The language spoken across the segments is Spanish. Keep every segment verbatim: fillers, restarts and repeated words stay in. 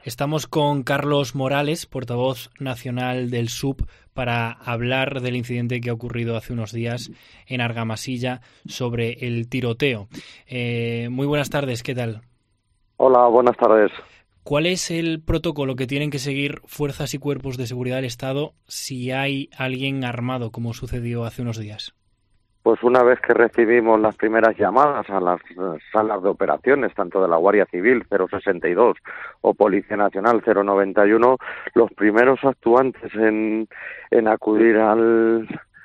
Estamos con Carlos Morales, portavoz nacional del S U P, para hablar del incidente que ha ocurrido hace unos días en Argamasilla sobre el tiroteo. Eh, muy buenas tardes, ¿qué tal? Hola, buenas tardes. ¿Cuál es el protocolo que tienen que seguir fuerzas y cuerpos de seguridad del Estado si hay alguien armado, como sucedió hace unos días? Pues una vez que recibimos las primeras llamadas a las salas de operaciones, tanto de la Guardia Civil cero sesenta y dos o Policía Nacional cero noventa y uno, los primeros actuantes en, en acudir al,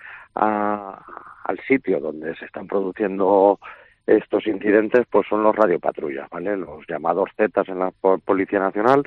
a, al sitio donde se están produciendo estos incidentes, pues son los radiopatrullas, ¿vale? Los llamados Zetas en la Policía Nacional,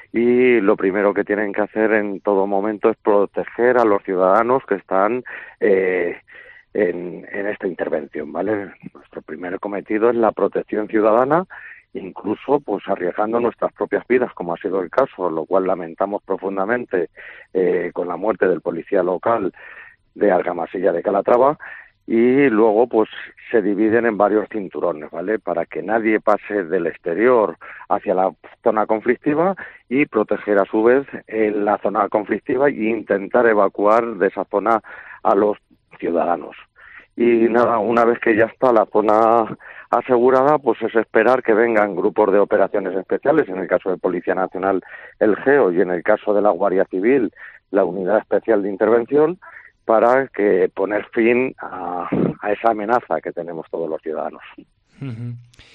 y lo primero que tienen que hacer en todo momento es proteger a los ciudadanos que están eh, En, en esta intervención, ¿vale? Nuestro primer cometido es la protección ciudadana, incluso pues arriesgando nuestras propias vidas, como ha sido el caso, lo cual lamentamos profundamente eh, con la muerte del policía local de Argamasilla de Calatrava, y luego pues se dividen en varios cinturones, ¿vale? Para que nadie pase del exterior hacia la zona conflictiva y proteger a su vez en la zona conflictiva e intentar evacuar de esa zona a los ciudadanos. Y nada, una vez que ya está la zona asegurada, pues es esperar que vengan grupos de operaciones especiales, en el caso de Policía Nacional el GEO y en el caso de la Guardia Civil la Unidad Especial de Intervención, para que poner fin a, a esa amenaza que tenemos todos los ciudadanos. Uh-huh.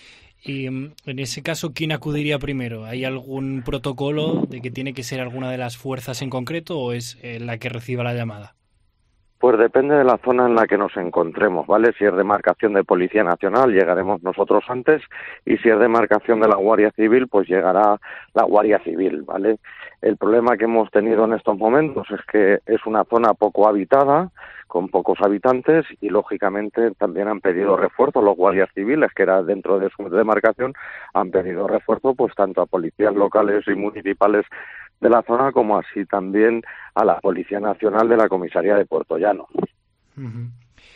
Y en ese caso, ¿quién acudiría primero? ¿Hay algún protocolo de que tiene que ser alguna de las fuerzas en concreto o es eh, la que reciba la llamada? Pues depende de la zona en la que nos encontremos, ¿vale? Si es demarcación de Policía Nacional, llegaremos nosotros antes, y si es demarcación de la Guardia Civil, pues llegará la Guardia Civil, ¿vale? El problema que hemos tenido en estos momentos es que es una zona poco habitada, con pocos habitantes, y lógicamente también han pedido refuerzo los guardias civiles, que era dentro de su demarcación, han pedido refuerzo pues tanto a policías locales y municipales de la zona como así también a la Policía Nacional de la Comisaría de Puerto Llano. Uh-huh.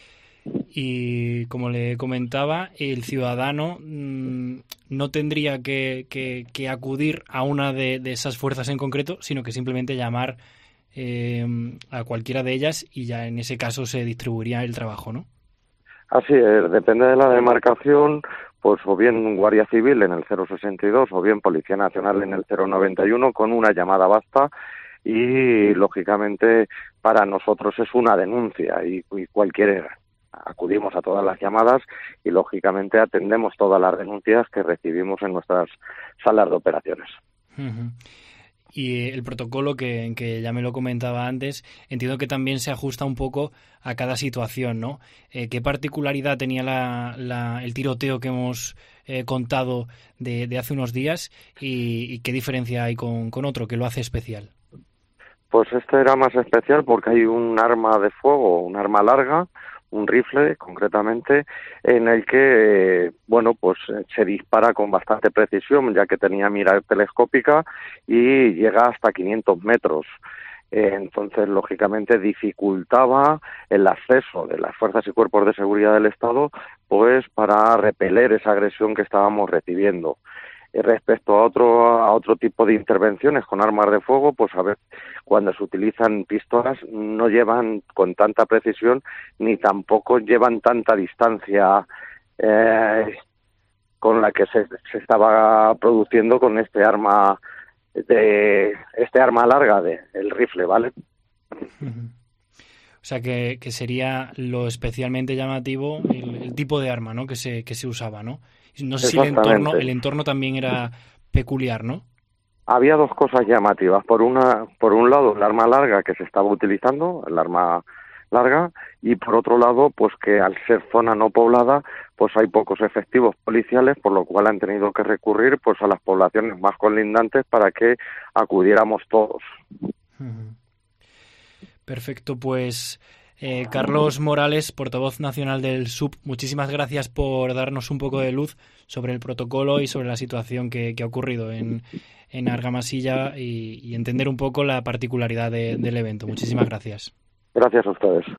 Y como le comentaba, el ciudadano mmm, no tendría que, que, que acudir a una de, de esas fuerzas en concreto, sino que simplemente llamar eh, a cualquiera de ellas y ya en ese caso se distribuiría el trabajo, ¿no? Así es, depende de la demarcación, pues o bien Guardia Civil en el cero sesenta y dos o bien Policía Nacional en el cero noventa y uno, con una llamada basta, y lógicamente para nosotros es una denuncia y, y cualquier acudimos a todas las llamadas y lógicamente atendemos todas las denuncias que recibimos en nuestras salas de operaciones. Uh-huh. Y el protocolo, que, que ya me lo comentaba antes, entiendo que también se ajusta un poco a cada situación, ¿no? Eh, ¿Qué particularidad tenía la, la, el tiroteo que hemos eh, contado de, de hace unos días y, y qué diferencia hay con, con otro que lo hace especial? Pues este era más especial porque hay un arma de fuego, un arma larga, un rifle concretamente, en el que, bueno, pues se dispara con bastante precisión, ya que tenía mira telescópica y llega hasta quinientos metros. Eh, entonces, lógicamente, dificultaba el acceso de las fuerzas y cuerpos de seguridad del Estado, pues para repeler esa agresión que estábamos recibiendo. Respecto a otro a otro tipo de intervenciones con armas de fuego, pues a ver, cuando se utilizan pistolas no llevan con tanta precisión ni tampoco llevan tanta distancia eh, con la que se, se estaba produciendo con este arma de este arma larga de el rifle, ¿vale? Uh-huh. O sea que, que sería lo especialmente llamativo el, el tipo de arma, ¿no? que se que se usaba, ¿no? No sé si el entorno, el entorno también era peculiar, ¿no? Había dos cosas llamativas. Por una, por un lado, el arma larga que se estaba utilizando, el arma larga, y por otro lado, pues que al ser zona no poblada, pues hay pocos efectivos policiales, por lo cual han tenido que recurrir pues a las poblaciones más colindantes para que acudiéramos todos. Uh-huh. Perfecto, pues eh, Carlos Morales, portavoz nacional del S U P, muchísimas gracias por darnos un poco de luz sobre el protocolo y sobre la situación que, que ha ocurrido en, en Argamasilla y, y entender un poco la particularidad de, del evento. Muchísimas gracias. Gracias a ustedes.